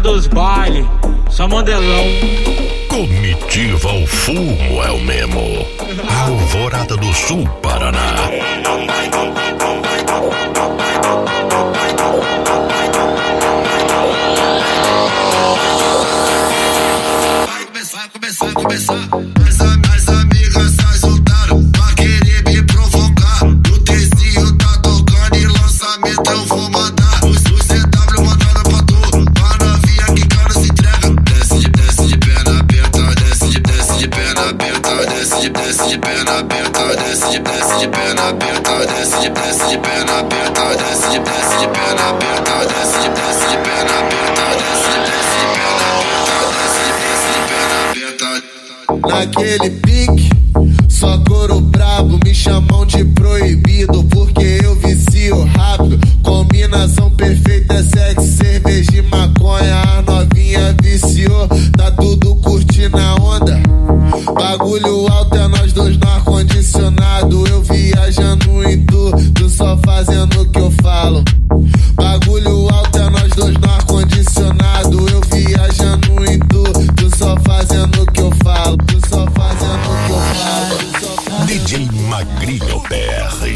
dos bailes, só modelão. Comitiva o fumo é o mesmo. Alvorada do Sul, Paraná. Vai começar. As amigas se soltaram pra querer me provocar. O tezinho tá tocando e lançamento eu vou mandar. O CW mandando pra tu, pra novinha que cara se entrega. Desce de perna aberta, desce de perna aberta, desce de perna aberta, desce de perna aberta, desce de perna aberta, desce de perna aberta, desce de perna aberta, desce de perna aberta. Naquele pique, só couro brabo, me chamam de proibido porque eu vicio rápido. Combinação perfeita é sexo, cerveja e maconha. A novinha viciou, tá tudo curtindo a onda. Bagulho alto é nós dois no ar-condicionado. Eu viajando em tu só fazendo o que eu falo. Bagulho alto é nós dois no ar-condicionado. Eu viajando em tu só fazendo o que eu falo. Tu só fazendo o que eu falo. DJ Magrinho PR.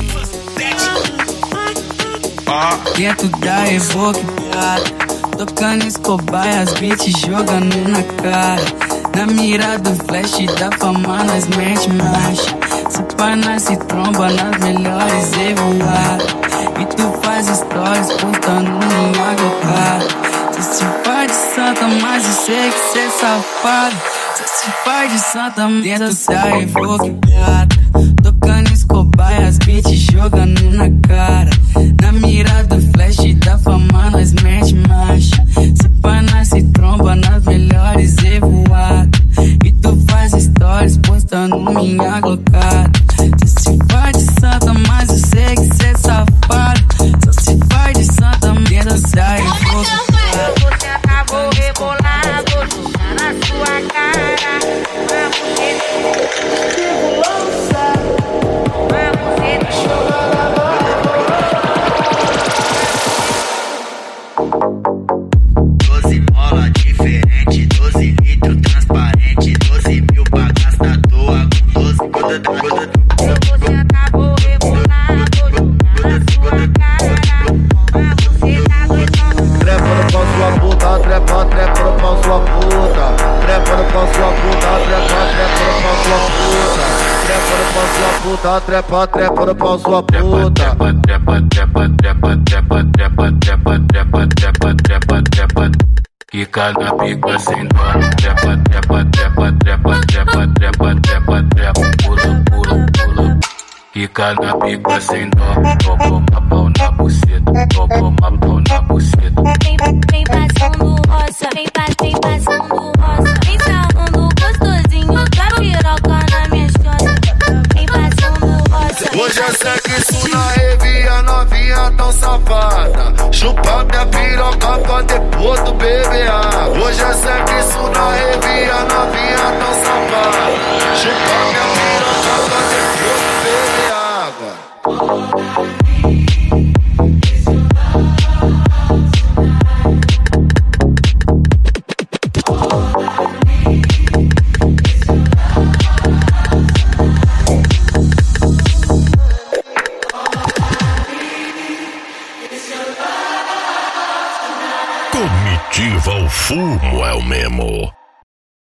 Dentro da Evoque Prata, tocando Escobar e as beats jogando na cara. Na mira do flash da fama nós mete marcha. Se pá nós se tromba nas melhores evoadas. E tu faz stories postando minha gocada. Cê se faz de santa, mas eu sei que cê é safado. Cê se faz de santa, dentro da Evoque Prata, tocando Escobar e as beats jogando na cara. Na mira do flash da fama nós mete marcha. Se pá nós se tromba nas melhores evoadas. E tu faz stories postando minha glocada. Cê se faz de santa, mas eu sei que cê é safado. Cê se faz de santa, dentro da Evoque Prata. Você acabou rebolado, vou jogar na sua cara. Vamos Doze mola diferente, 12 litros transparente, 12 mil pra gastar à toa com 12 Você acabou rebolado, vou jogar na sua cara. Você tá doidão. Trepa no pau sua puta, trepa no pau sua puta. Trepa no pau sua puta, trepa no pau sua puta. Trepa no pau sua puta, trepa no pau sua puta. Fica na pica sem dó. Pula. Fica na pica sem dó. Toma pau na buceta, toma pau na buceta. Vem passando roça, vem passando roça. Vem sarrando gostosinho da piroca na minha costas. Vem passando roça. Hoje é sexo na rave, a novinha tão safada. Chupa minha piroca pra depois do beber água. Hoje é sexo na rave, a novinha tão safada. Chupa minha piroca pra depois do beber água. Comitiva o fumo é o mesmo.